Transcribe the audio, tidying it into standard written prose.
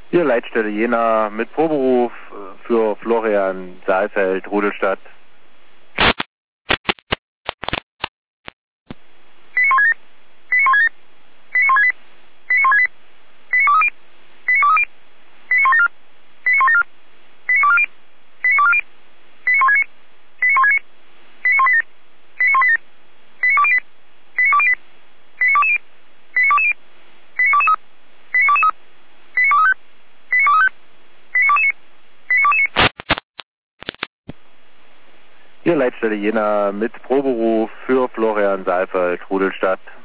Hier Leitstelle Jena mit Proberuf für Florian Saalfeld, Rudelstadt. Hier Leitstelle Jena mit Proberuf für Florian Saalfeld, Rudelstadt.